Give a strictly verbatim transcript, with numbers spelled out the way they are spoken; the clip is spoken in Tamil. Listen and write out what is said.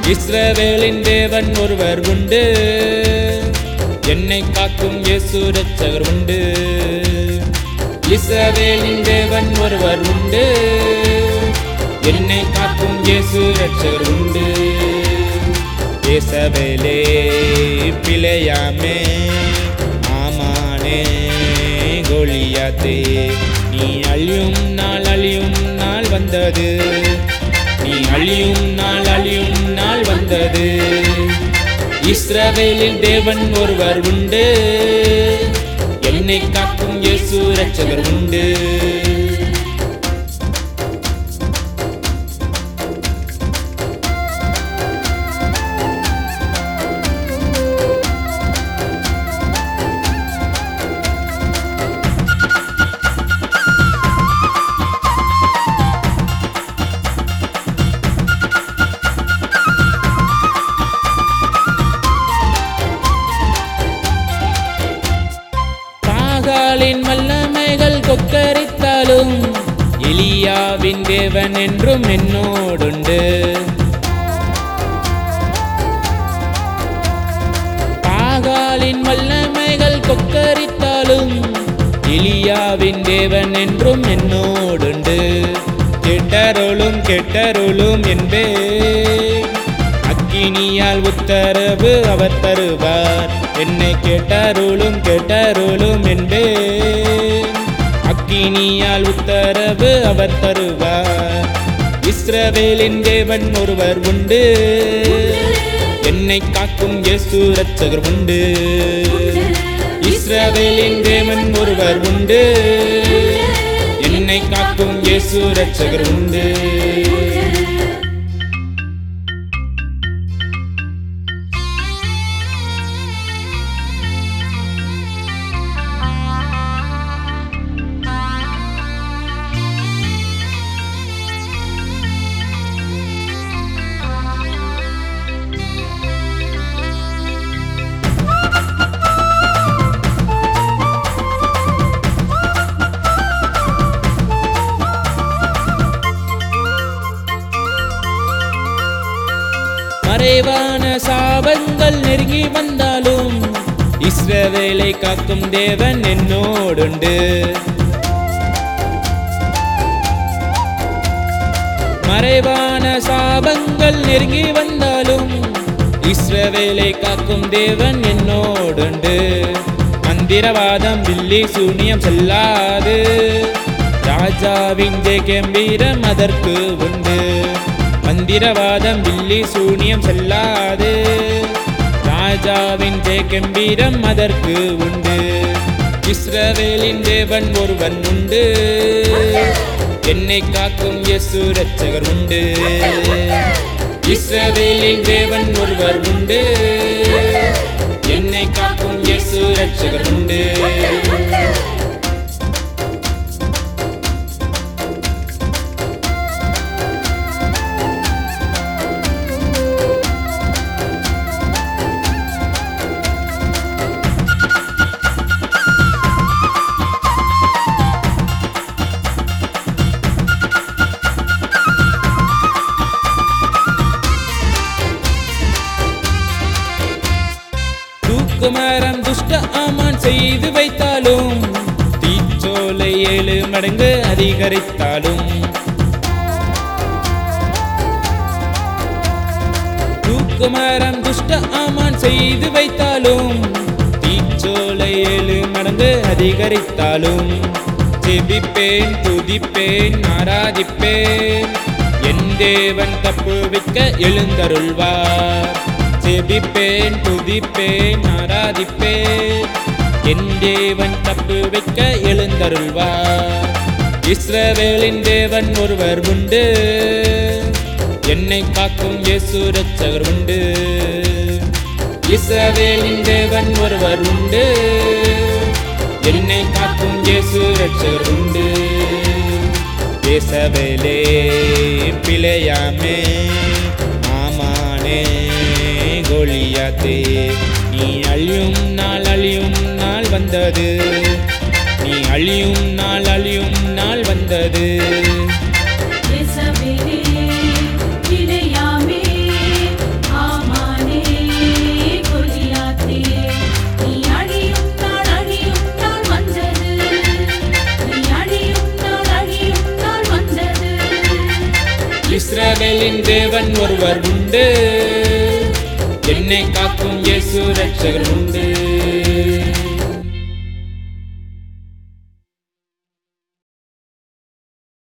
இஸ்ரவேலின் தேவன் ஒருவர் உண்டு, என்னை காக்கும் இயேசு இரட்சகர் உண்டு. இஸ்ரவேலின் தேவன் ஒருவர் உண்டு, என்னை காக்கும் இயேசு இரட்சகர் உண்டு. இயேசவேலே பிழையாமே, ஆமானே கோலியாத்தே, நீ அழியும் நாள் அழியும் நாள் வந்தது, நீ அழியும் நாள் அழியும் நாள் வந்தது. இஸ்ரவேலின் தேவன் ஒருவர் உண்டு, என்னை காக்கும் இயேசு இரட்சகர் உண்டு. பாகாலின் வல்லமைகள் கொக்கரித்தாலும் எலியாவின் தேவன் என்றும் என்னோடுண்டு. பாகாலின் வல்லமைகள் கொக்கரித்தாலும் எலியாவின் தேவன் என்றும் என்னோடுண்டு. கேட்டருளும் கேட்டருளும் என்பே, அக்கினியால் உத்தரவு அவர் தருவார். என்னை கேட்டருளும் கேட்டருளும் என்பே, அக்கினியால் உத்தரவு அவர் தருவார். இஸ்ரவேலின் தேவன் ஒருவர் உண்டு, என்னை காக்கும் இயேசு இரட்சகர் உண்டு. இஸ்ரவேலின் தேவன் ஒருவர் உண்டு, என்னை காக்கும் இயேசு இரட்சகர் உண்டு. மறைவான சாபங்கள் நெருங்கி வந்தாலும் இஸ்ரவேலை காக்கும் தேவன் என்னோடுண்டு. மறைவான சாபங்கள் நெருங்கி வந்தாலும் இஸ்ரவேலை காக்கும் தேவன் என்னோடுண்டு. மந்திரவாதம் வில்லி சூனியம் செல்லாது, ராஜாவின் ஜெய கம்பீரம் அதற்கு உண்டு. மந்திரவாதம் வில்லி சூனியம் செல்லாது, ராஜாவின் ஜெய கம்பீரம் அதற்கு உண்டு. இஸ்ரவேலின் தேவன் ஒருவன் உண்டு, என்னை காக்கும் இயேசு இரட்சகர் உண்டு. இஸ்ரவேலின் தேவன் ஒருவர் உண்டு, என்னை காக்கும் இயேசு இரட்சகர் உண்டு. குமாரம் துஷ்ட ஆமான் செய்து வைத்தாலும், தீச்சோலை ஏழு மடங்கு அதிகரித்தாலும், தூக்குமரம் துஷ்ட ஆமான் செய்து வைத்தாலும், தீச்சோலை ஏழு மடங்கு அதிகரித்தாலும், ஜெபிப்பேன் துதிப்பேன் ஆராதிப்பேன், என் தேவன் தப்புவிக்க எழுந்தருள்வார். ஜெபிப்பேன் துதிப்பேன் ஆராதிப்பேன், என் தேவன் தப்புவிக்க எழுந்தருள்வார். இஸ்ரவேலின் தேவன் ஒருவர் உண்டு, என்னை காக்கும் இயேசு இரட்சகர் உண்டு. இஸ்ரவேலின் தேவன் ஒருவர் உண்டு, என்னை காக்கும் இயேசு இரட்சகர் உண்டு. இஸ்ரவேலே பிழையாமே, ஆமானே கோலியாத்தே, நீ அழியும் நாள் அழியும் நாள் வந்தது, நீ அழியும் நாள் அழியும் நாள் வந்தது. இஸ்ரவேலே பிழையாமே, இஸ்ரவேலின் தேவன் ஒருவர் உண்டு, என்னை காக்கும் இயேசு ரட்சகர் உண்டு.